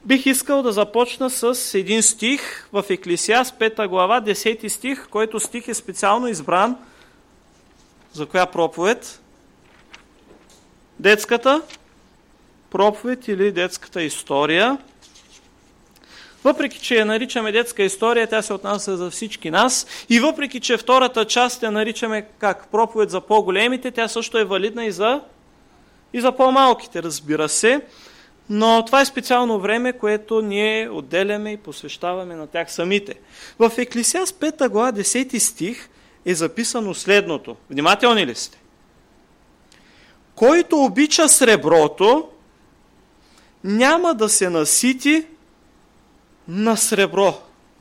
Бих искал да започна с един стих в Еклесиаст, 5 глава, 10 стих, който стих е специално избран за коя проповед? Детската проповед или детската история. Въпреки, че я наричаме детска история, тя се отнася за всички нас. И въпреки, че втората част я наричаме как проповед за по-големите, тя също е валидна и за по-малките, разбира се. Но това е специално време, което ние отделяме и посвещаваме на тях самите. В Еклесиаст 5 глава 10 стих е записано следното. Внимателни ли сте? Който обича среброто, няма да се насити на сребро.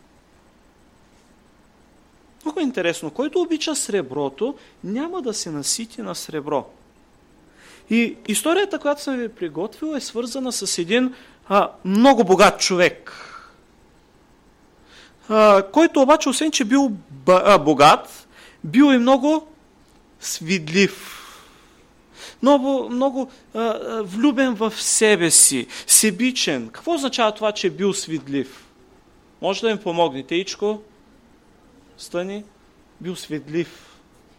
Много интересно. Който обича среброто, няма да се насити на сребро. И историята, която съм ви приготвил, е свързана с един много богат човек, който обаче, освен че бил богат, бил и много свидлив. Много влюбен в себе си, себичен. Какво означава това, че е бил свидлив? Може да ми помогнете, Ичко? Стани. Бил свидлив.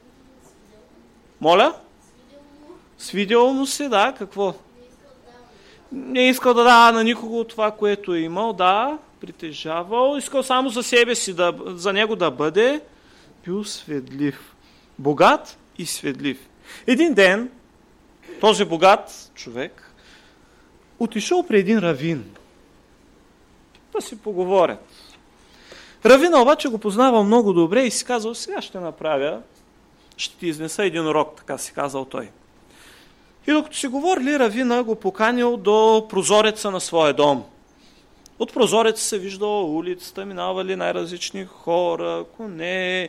Моля? Свидел му се, да, какво? Не е искал да дава на никого това, което е имал, да, притежавал, искал само за себе си, за него да бъде, бил сведлив. Богат и сведлив. Един ден този богат човек отишъл при един равин да си поговорят. Равина обаче го познавал много добре и си казал, сега ще ти изнеса един урок, така си казал той. И докато си говорили, равина го поканил до прозореца на своя дом. От прозореца се виждала улицата, минавали най-различни хора, коне.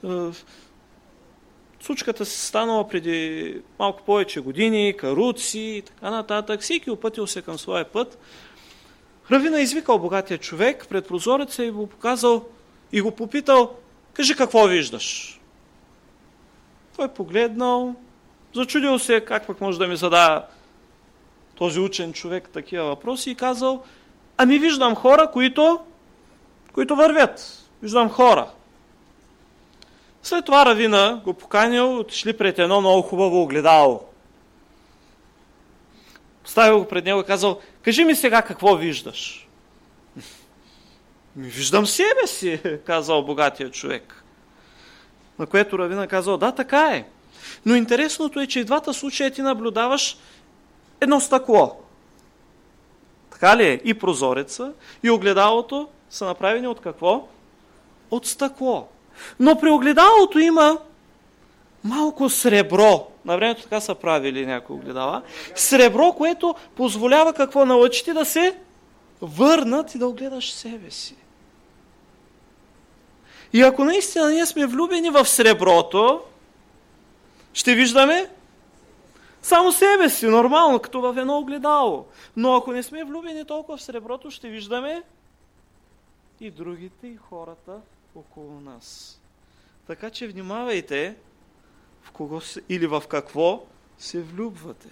Случката се станала преди малко повече години, каруци и така нататък. Всеки опътил се към своя път. Равина извикал богатия човек пред прозореца и го показал и го попитал, кажи какво виждаш. Той погледнал, зачудил се как пък може да ми задава този учен човек такива въпроси и казал, ами виждам хора, които вървят. Виждам хора. След това равина го поканил, отишли пред едно много хубаво огледало. Поставил го пред него и казал, кажи ми сега какво виждаш. Виждам себе си, казал богатия човек. На което равина казал, да, така е. Но интересното е, че и двата случая ти наблюдаваш едно стъкло. Така ли е? И прозореца, и огледалото са направени от какво? От стъкло. Но при огледалото има малко сребро. На времето така са правили някои огледала. Сребро, което позволява какво на лъчите да се върнат и да огледаш себе си. И ако наистина ние сме влюбени в среброто, ще виждаме само себе си, нормално, като в едно огледало. Но ако не сме влюбени толкова в среброто, ще виждаме и другите, и хората около нас. Така че внимавайте в кого или в какво се влюбвате.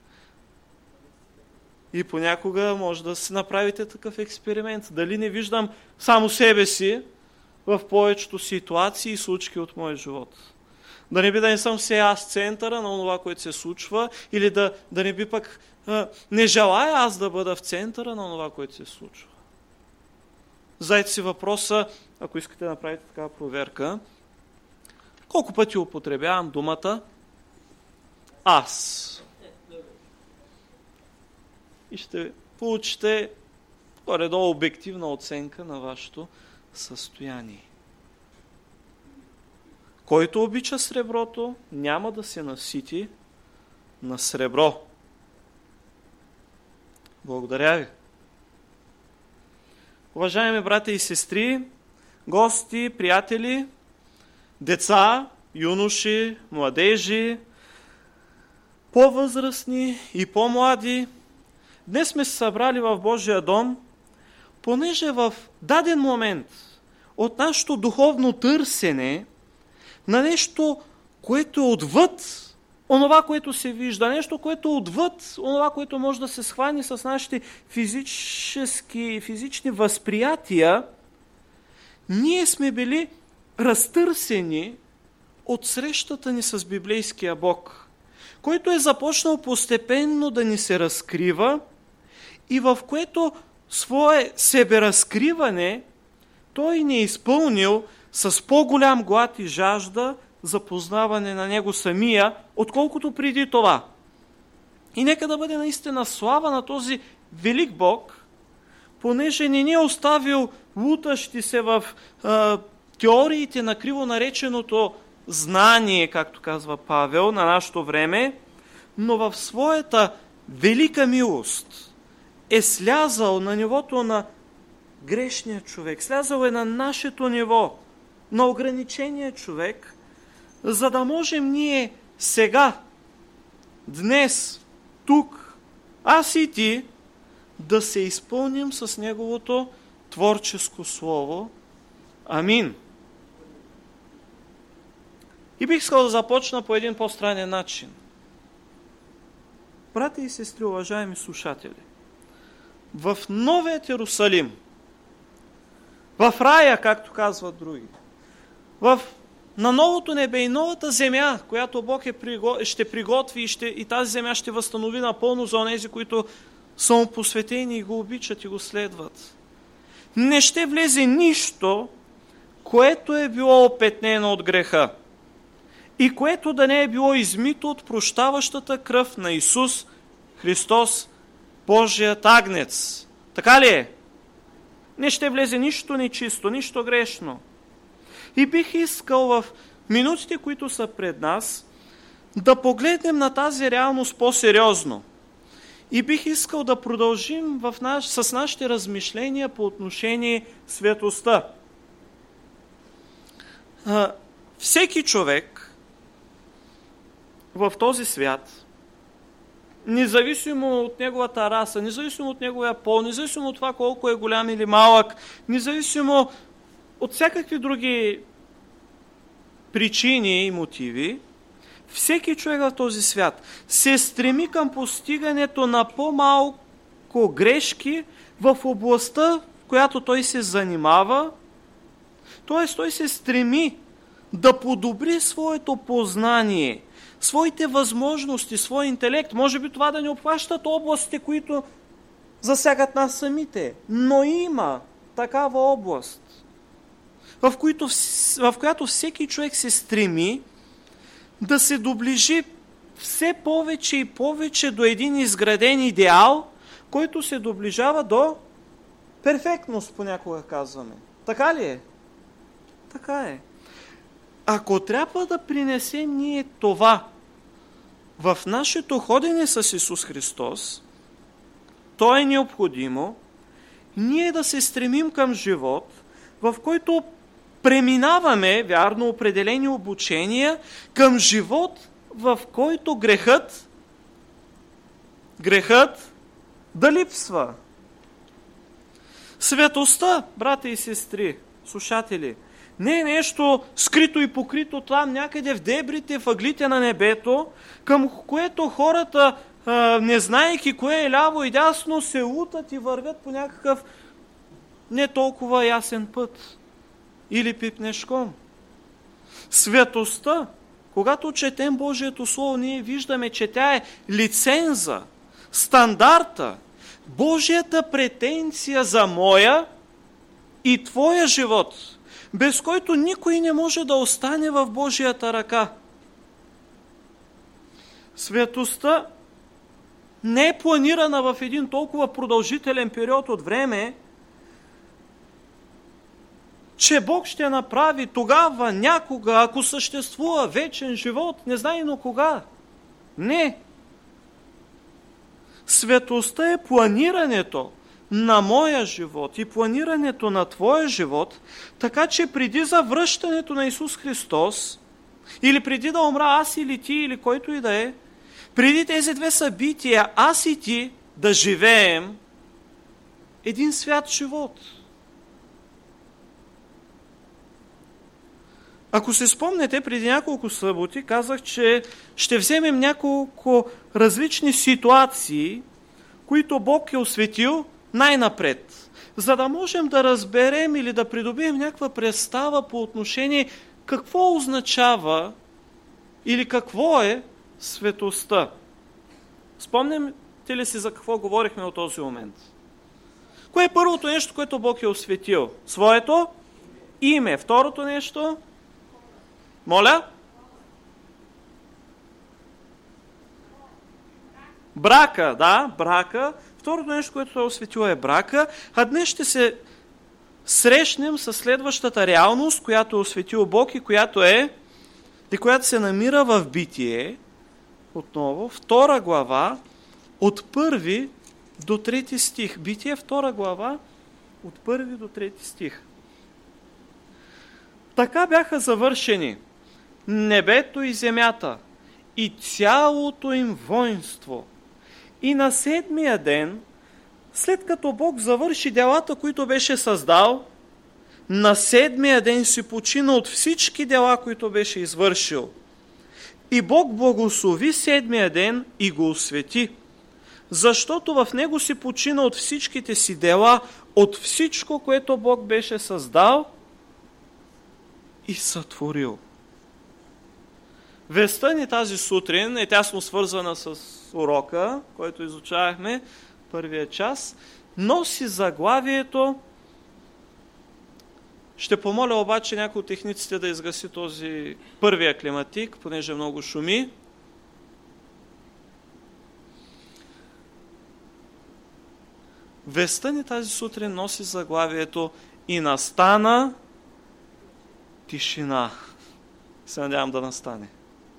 И понякога може да си направите такъв експеримент. Дали не виждам само себе си в повечето ситуации и случки от моя живот. Да не би да не съм все аз центъра на това, което се случва, или да не би пък не желая аз да бъда в центъра на това, което се случва. Задайте си въпроса, ако искате да направите такава проверка, колко пъти употребявам думата аз? И ще получите горе-долу обективна оценка на вашето състояние. Който обича среброто, няма да се насити на сребро. Благодаря ви. Уважаеми брати и сестри, гости, приятели, деца, юноши, младежи, по-възрастни и по-млади, днес сме се събрали в Божия дом, понеже в даден момент от нашето духовно търсене на нещо, което е отвъд онова, което се вижда, нещо, което отвъд онова, което може да се схвани с нашите физични възприятия, ние сме били разтърсени от срещата ни с библейския Бог, който е започнал постепенно да ни се разкрива и в което свое себеразкриване той ни е изпълнил с по-голям глад и жажда за познаване на Него самия, отколкото преди това. И нека да бъде наистина слава на този велик Бог, понеже не ни е оставил лутащи се в теориите на криво нареченото знание, както казва Павел, на нашето време, но в своята велика милост е слязал на нивото на грешния човек, слязал е на нашето ниво, на ограничения човек, за да можем ние сега, днес, тук, аз и ти, да се изпълним с Неговото творческо слово. Амин. И бих искал да започна по един по-странен начин. Брати и сестри, уважаеми слушатели, в Новият Йерусалим, в рая, както казват други, на новото небе и новата земя, която Бог ще приготви и тази земя ще възстанови напълно за онези, които са му посветени и го обичат и го следват. Не ще влезе нищо, което е било опетнено от греха и което да не е било измито от прощаващата кръв на Исус Христос, Божият агнец. Така ли е? Не ще влезе нищо нечисто, нищо грешно. И бих искал в минутите, които са пред нас, да погледнем на тази реалност по-сериозно. И бих искал да продължим с нашите размишления по отношение светостта. Всеки човек в този свят, независимо от неговата раса, независимо от неговия пол, независимо от това колко е голям или малък, независимо от всякакви други причини и мотиви, всеки човек в този свят се стреми към постигането на по-малко грешки в областта, в която той се занимава. Т.е. той се стреми да подобри своето познание, своите възможности, своя интелект. Може би това да не обхващат областите, които засягат нас самите, но има такава област, в която всеки човек се стреми да се доближи все повече и повече до един изграден идеал, който се доближава до перфектност, понякога казваме. Така ли е? Така е. Ако трябва да принесем ние това в нашето ходене с Исус Христос, то е необходимо ние да се стремим към живот, в който преминаваме, вярно, определени обучения към живот, в който грехът да липсва. Светостта, брати и сестри, слушатели, не е нещо скрито и покрито там някъде в дебрите, в ъглите на небето, към което хората, не знаейки кое е ляво и дясно, се лутат и вървят по някакъв не толкова ясен път. Или пипнешком. Светостта, когато четем Божието Слово, ние виждаме, че тя е лиценза, стандарта, Божията претенция за моя и твоя живот, без който никой не може да остане в Божията ръка. Светостта не е планирана в един толкова продължителен период от време, че Бог ще направи тогава, някога, ако съществува вечен живот, не знае, но кога. Не. Светостта е планирането на моя живот и планирането на твоя живот, така че преди завръщането на Исус Христос, или преди да умра аз или ти, или който и да е, преди тези две събития, аз и ти да живеем един свят живот. Ако се спомнете, преди няколко съботи казах, че ще вземем няколко различни ситуации, които Бог е осветил най-напред, за да можем да разберем или да придобием някаква представа по отношение какво означава или какво е светостта. Спомняте ли си за какво говорихме от този момент? Кое е първото нещо, което Бог е осветил? Своето име. Второто нещо? Моля? Брака, да, брака. Второто нещо, което той е осветил, е брака. А днес ще се срещнем с следващата реалност, която е осветил Бог и която се намира в Битие, отново, 2 глава, от 1 до 3 стих. Битие, 2 глава, от 1 до 3 стих. Така бяха завършени небето и земята и цялото им воинство. И на 7-я ден, след като Бог завърши делата, които беше създал, на 7-я ден си почина от всички дела, които беше извършил. И Бог благослови 7-я ден и го освети, защото в него си почина от всичките си дела, от всичко, което Бог беше създал и сътворил. Вестта ни тази сутрин е тясно свързана с урока, който изучавахме първия час, носи заглавието. Ще помоля обаче някой от техниците да изгаси този първия климатик, понеже много шуми. Вестта ни тази сутрин носи заглавието "И настана тишина". Се надявам да настане.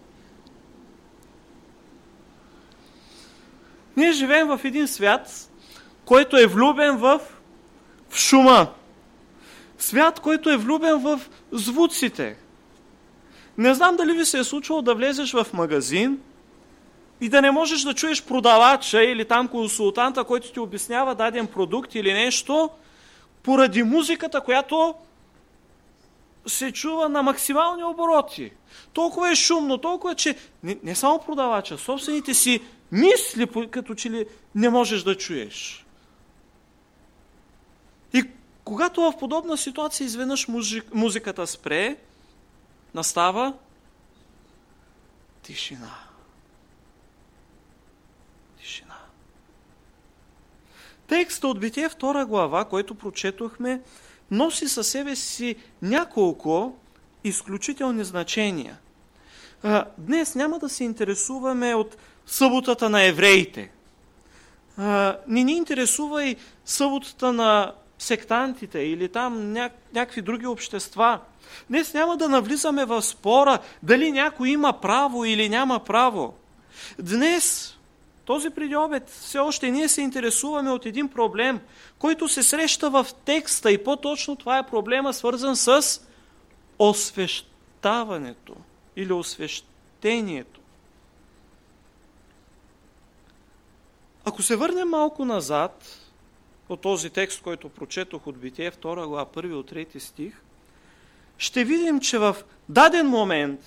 Ние живеем в един свят, който е влюбен в шума. Свят, който е влюбен в звуците. Не знам дали ви се е случвало да влезеш в магазин и да не можеш да чуеш продавача или там консултанта, който ти обяснява даден продукт или нещо, поради музиката, която се чува на максимални обороти. Толкова е шумно, толкова, че не само продавача, собствените си мисли, като че ли не можеш да чуеш. И когато в подобна ситуация изведнъж музиката спре, настава тишина. Тишина. Текстът от Битие 2 глава, който прочетохме, носи със себе си няколко изключителни значения. Днес няма да се интересуваме от съботата на евреите. Не ни интересува и съботата на сектантите или там някакви други общества. Днес няма да навлизаме в спора дали някой има право или няма право. Днес, този предобед, все още ние се интересуваме от един проблем, който се среща в текста и по-точно това е проблема, свързан с освещаването или освещението. Ако се върнем малко назад от този текст, който прочетох от Битие 2 глава 1 от 3 стих, ще видим, че в даден момент,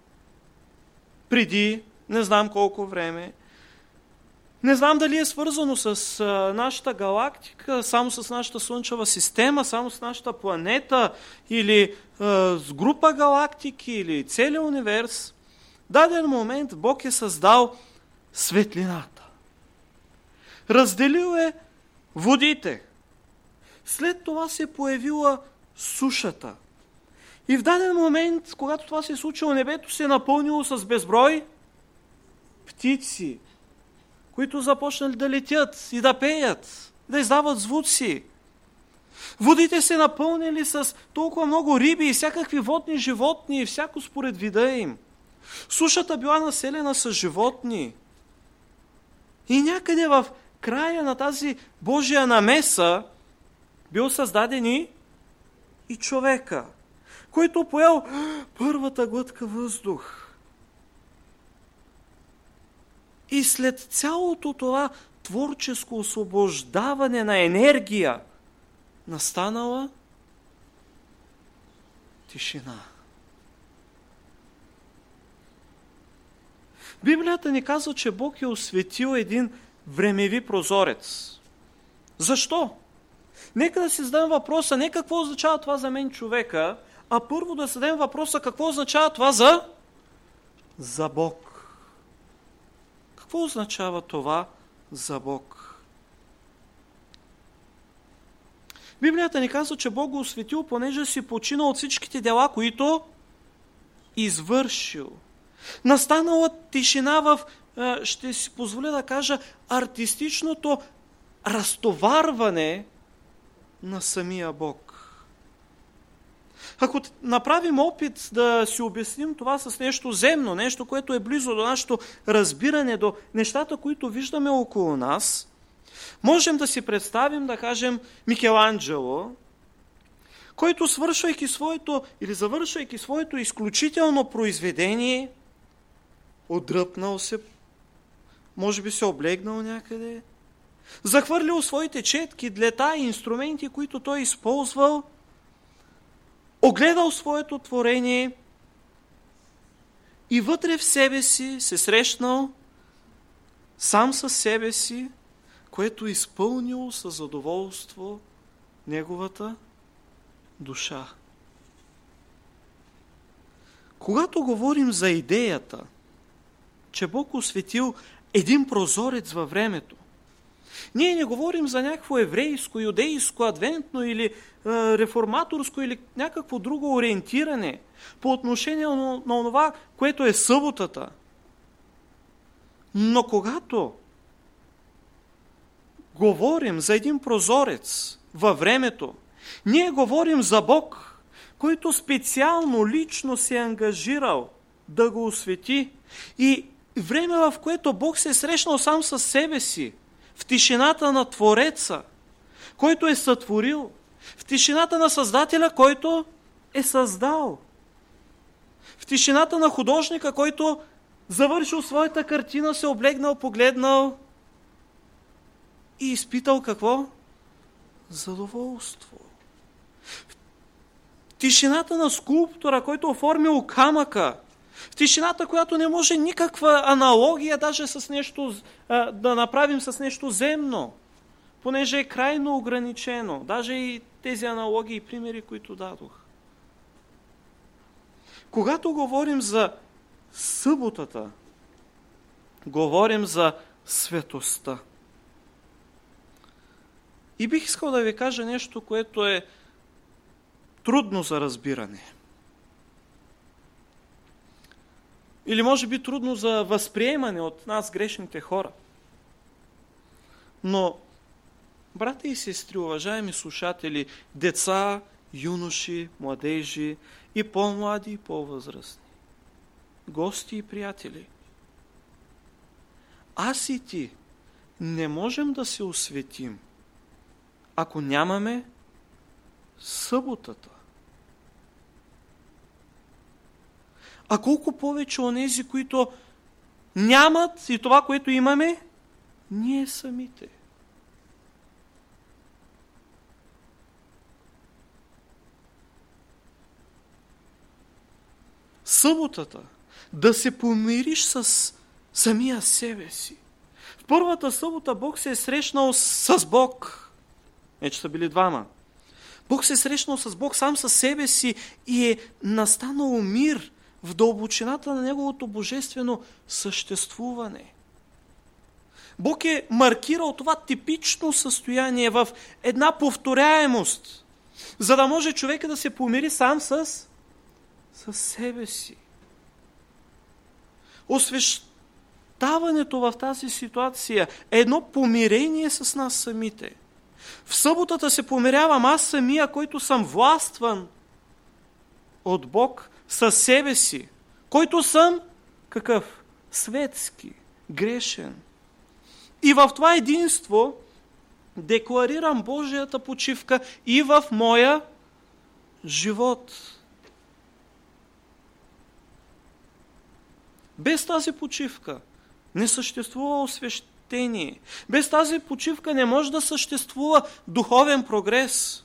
преди не знам колко време, не знам дали е свързано с нашата галактика, само с нашата Слънчева система, само с нашата планета или с група галактики или целият универс, даден момент Бог е създал светлината. Разделил е водите. След това се е появила сушата. И в даден момент, когато това се е случило, небето се е напълнило с безброй птици, които започнали да летят и да пеят, да издават звуци. Водите се напълнили с толкова много риби и всякакви водни животни, всяко според вида им. Сушата била населена с животни. И някъде в края на тази Божия намеса бил създаден и човека, който поел първата глътка въздух. И след цялото това творческо освобождаване на енергия, настанала тишина. Библията ни казва, че Бог е осветил един времеви прозорец. Защо? Нека да си зададем въпроса, не какво означава това за мен човека, а първо да зададем въпроса какво означава това за Бог. Какво означава това за Бог? Библията ни казва, че Бог го осветил, понеже си починал от всичките дела, които извършил. Настанала тишина в, ще си позволя да кажа, артистичното разтоварване на самия Бог. Ако направим опит да си обясним това с нещо земно, нещо, което е близо до нашето разбиране, до нещата, които виждаме около нас, можем да си представим, да кажем, Микеланджело, който завършвайки своето изключително произведение, отдръпнал се, може би се облегнал някъде, захвърлил своите четки, длета и инструменти, които той използвал, огледал своето творение и вътре в себе си се срещнал сам със себе си, което изпълнило със задоволство неговата душа. Когато говорим за идеята, че Бог осветил един прозорец във времето, ние не говорим за някакво еврейско, юдейско, адвентно или реформаторско или някакво друго ориентиране по отношение на това, което е съботата. Но когато говорим за един прозорец във времето, ние говорим за Бог, който специално, лично се е ангажирал да го освети. И време, в което Бог се е срещнал сам със себе си, в тишината на Твореца, който е сътворил, в тишината на Създателя, който е създал, в тишината на художника, който завършил своята картина, се облегнал, погледнал и изпитал какво? Задоволство. В тишината на скулптора, който оформил камъка, в тишината, която не може никаква аналогия даже с нещо, да направим с нещо земно, понеже е крайно ограничено. Даже и тези аналогии и примери, които дадох. Когато говорим за съботата, говорим за светостта. И бих искал да ви кажа нещо, което е трудно за разбиране. Или може би трудно за възприемане от нас, грешните хора. Но, брати и сестри, уважаеми слушатели, деца, юноши, младежи, и по-млади, и по-възрастни, гости и приятели, аз и ти не можем да се осветим, ако нямаме съботата. А колко повече онези, които нямат и това, което имаме, ние самите. Съботата, да се помириш с самия себе си. В първата събота Бог се е срещнал с Бог. Не, че са били двама. Бог се е срещнал с Бог сам със себе си и е настанал мир в дълбочината на Неговото божествено съществуване. Бог е маркирал това типично състояние в една повторяемост, за да може човека да се помири сам със себе си. Освещаването в тази ситуация е едно помирение с нас самите. В съботата се помирявам аз самия, който съм властван от Бог със себе си, който съм какъв? Светски, грешен. И в това единство декларирам Божията почивка и в моя живот. Без тази почивка не съществува освещение. Без тази почивка не може да съществува духовен прогрес.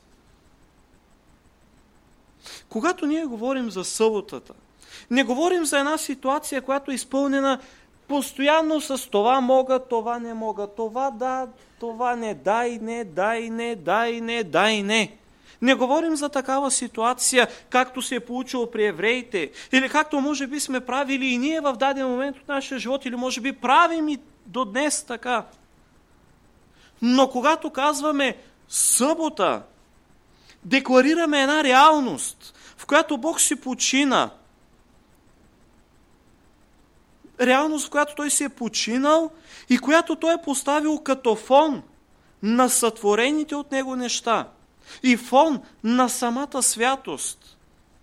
Когато ние говорим за съботата, не говорим за една ситуация, която е изпълнена постоянно с това мога, това не мога, това да, това не, дай не, дай не, дай не, дай не. Не говорим за такава ситуация, както се е получило при евреите, или както може би сме правили и ние в даден момент от нашия живот, или може би правим и до днес така. Но когато казваме събота, декларираме една реалност, в която Бог си почина. Реалност, в която Той си е починал и която Той е поставил като фон на сътворените от Него неща и фон на самата святост.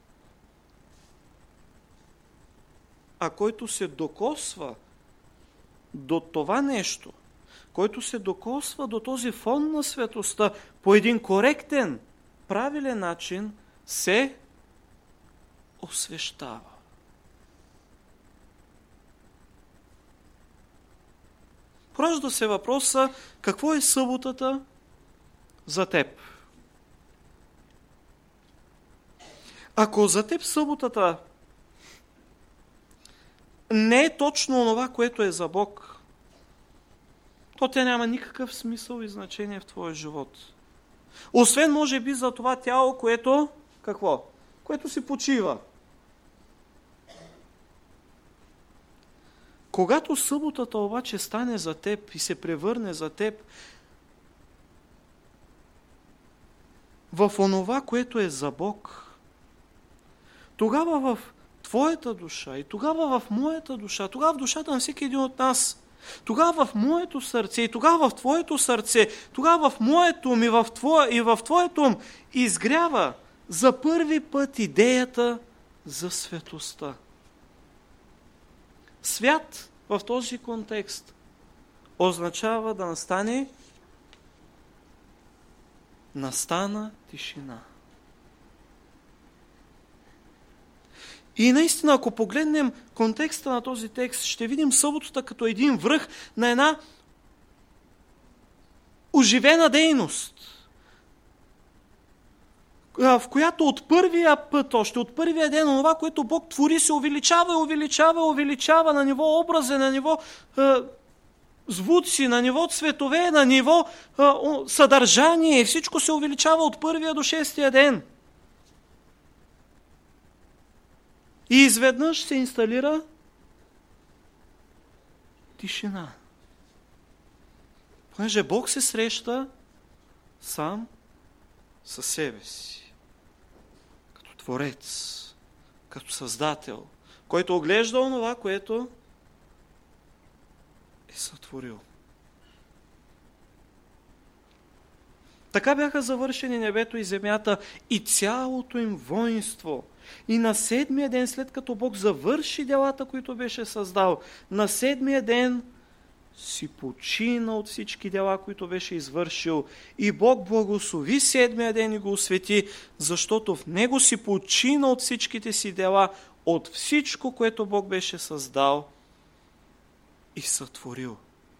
А който се докосва до това нещо, който се докосва до този фон на светостта по един коректен, правилен начин, се освещава. Поражда се въпроса, какво е съботата за теб? Ако за теб съботата не е точно онова, което е за Бог, то тя няма никакъв смисъл и значение в твоя живот. Освен, може би, за това тяло, което, какво? Което си почива. Когато съботата обаче стане за теб и се превърне за теб в онова, което е за Бог, тогава в твоята душа и тогава в моята душа, тогава в душата на всеки един от нас, тогава в моето сърце и тогава в твоето сърце, тогава в моето ум и в твоето ум изгрява за първи път идеята за светостта. Свят в този контекст означава да настана тишина. И наистина, ако погледнем контекста на този текст, ще видим съботата като един връх на една оживена дейност, в която от първия път, още от първия ден, това, което Бог твори, се увеличава на ниво образи, на ниво звуци, на ниво цветове, на ниво съдържание. Всичко се увеличава от първия до шестия ден. И изведнъж се инсталира тишина. Понеже Бог се среща сам със себе си. Като Творец, като Създател, който оглежда онова, което е сътворил. Така бяха завършени небето и земята и цялото им воинство. И на седмия ден, след като Бог завърши делата, които беше създал, на седмия ден си почина от всички дела, които беше извършил. И Бог благослови седмия ден и го освети, защото в него си почина от всичките си дела, от всичко, което Бог беше създал и сътворил.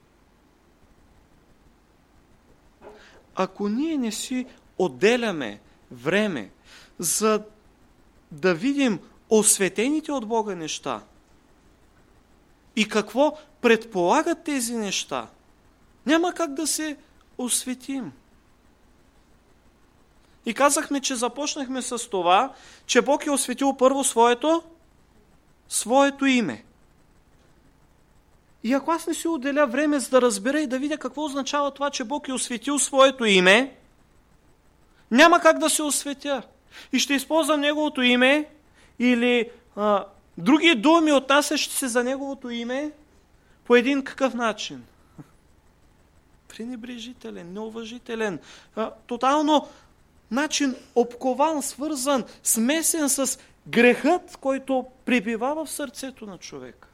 Ако ние не си отделяме време, за да видим осветените от Бога неща и какво предполагат тези неща, няма как да се осветим. И казахме, че започнахме с това, че Бог е осветил първо своето име. И ако аз не си отделя време, за да разбера и да видя какво означава това, че Бог е осветил своето име, няма как да се осветя. И ще използвам Неговото име или други думи, отнасящи се за Неговото име, по един какъв начин? Пренебрежителен, неуважителен, тотално начин обкован, свързан, смесен с грехът, който пребива в сърцето на човека.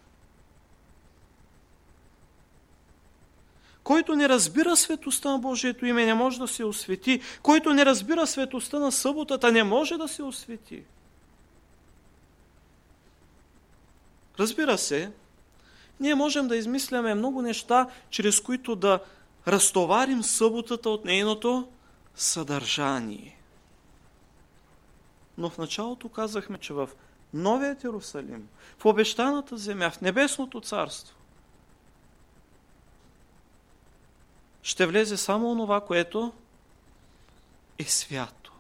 Който не разбира светостта на Божието име, не може да се освети. Който не разбира светостта на съботата, не може да се освети. Разбира се, ние можем да измисляме много неща, чрез които да разтоварим съботата от нейното съдържание. Но в началото казахме, че в Новият Йерусалим, в обещаната земя, в Небесното царство, ще влезе само онова, което е свято.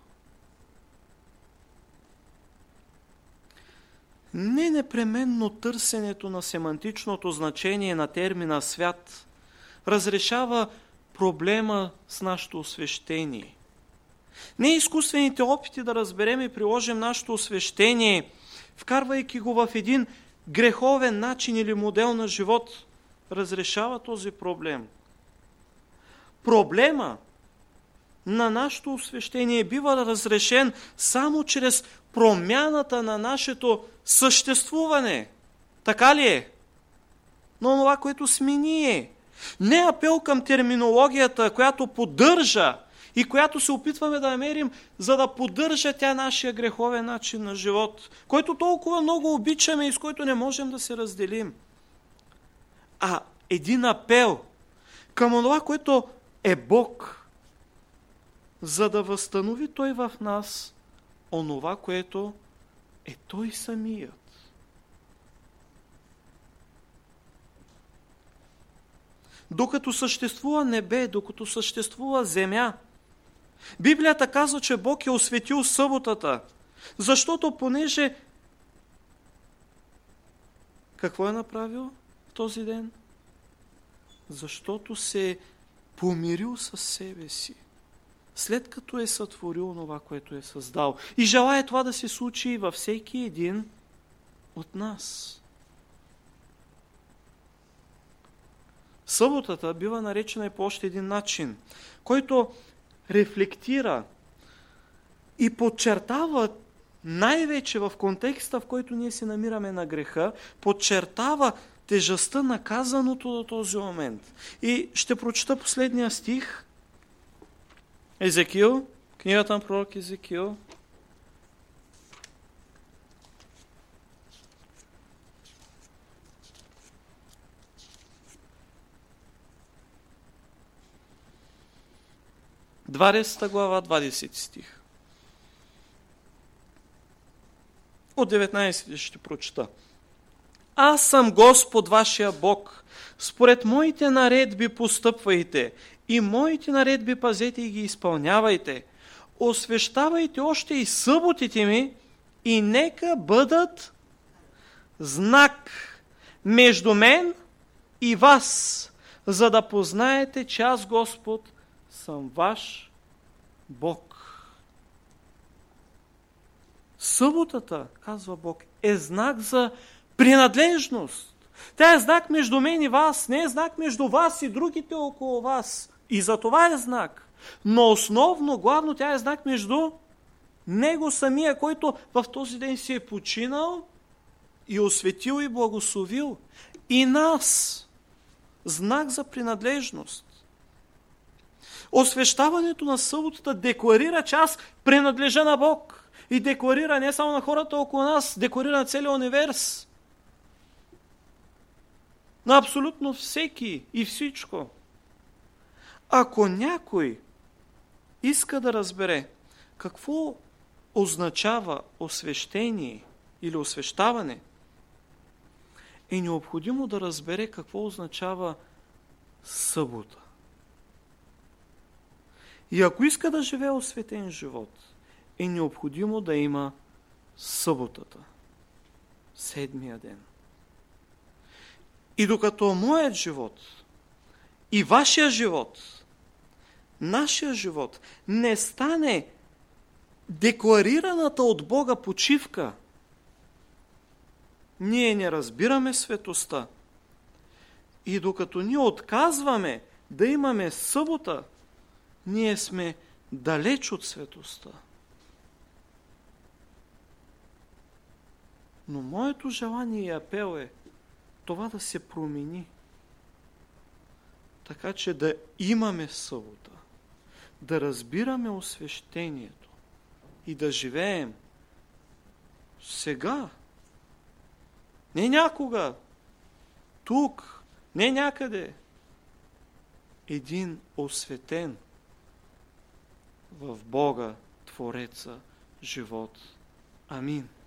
Не непременно търсенето на семантичното значение на термина свят разрешава проблема с нашето освещение. Не изкуствените опити да разберем и приложим нашето освещение, вкарвайки го в един греховен начин или модел на живот, разрешава този проблем. Проблема на нашето освещение бива разрешен само чрез промяната на нашето съществуване. Така ли е? Но това, което сме ние. Не апел към терминологията, която поддържа и която се опитваме да намерим, за да поддържа тя нашия греховен начин на живот, който толкова много обичаме и с който не можем да се разделим. А един апел към това, което е Бог, за да възстанови Той в нас онова, което е Той самият. Докато съществува небе, докато съществува земя, Библията казва, че Бог е осветил съботата, защото понеже какво е направил в този ден? Защото се е помирил със себе си, след като е сътворил това, което е създал. И желая това да се случи и във всеки един от нас. Съботата бива наречена и по още един начин, който рефлектира и подчертава най-вече в контекста, в който ние се намираме на греха, подчертава тежестта на казаното до този момент. И ще прочета последния стих. Езекил, книгата на пророк Езекил. Двадесета глава, 20 стих. От 19 ще прочета. Аз съм Господ вашия Бог. Според моите наредби постъпвайте и моите наредби пазете и ги изпълнявайте. Освещавайте още и съботите ми и нека бъдат знак между мен и вас, за да познаете, че аз, Господ, съм ваш Бог. Съботата, казва Бог, е знак за принадлежност. Тя е знак между мен и вас, не е знак между вас и другите около вас. И за това е знак. Но основно, главно, тя е знак между Него самия, който в този ден си е починал и осветил и благословил. И нас. Знак за принадлежност. Освещаването на съботата декларира, че аз принадлежа на Бог. И декларира не само на хората около нас, декларира на целия универс. На абсолютно всеки и всичко. Ако някой иска да разбере какво означава освещение или освещаване, е необходимо да разбере какво означава събота. И ако иска да живее осветен живот, е необходимо да има съботата, седмия ден. И докато моят живот и вашия живот, нашия живот не стане декларираната от Бога почивка, ние не разбираме светостта. И докато ние отказваме да имаме събота, ние сме далеч от светостта. Но моето желание и апел е това да се промени. Така че да имаме събота, да разбираме освещението и да живеем сега. Не някога, тук, не някъде. Един осветен в Бога, Твореца, живот. Амин.